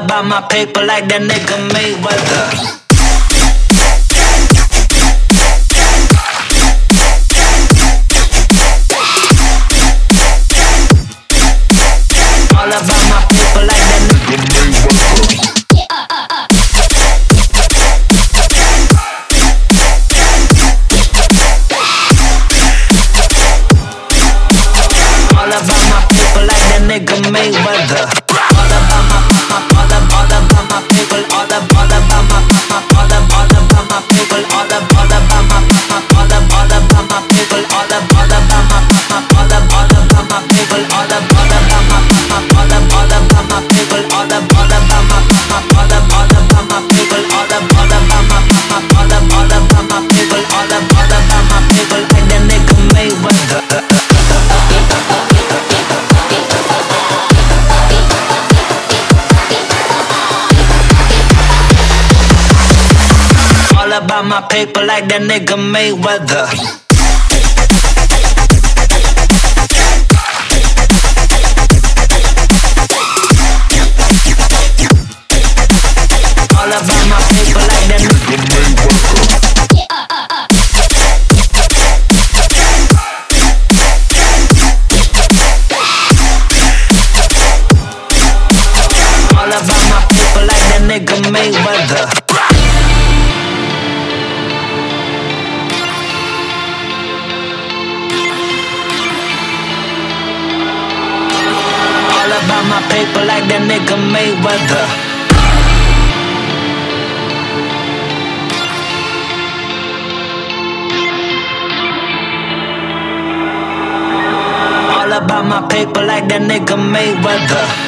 about my paper like that nigga Mayweather. All about my paper like that nigga Mayweather. All about my paper like that nigga Mayweather. All about my paper, all about my paper, all about my paper, all about my paper, all about my paper, all about my paper, all about my paper like that nigga Mayweather. All about my paper like that nigga Mayweather. All about my paper like that nigga Mayweather. All about my paper like that nigga Mayweather. All about my paper like that nigga Mayweather.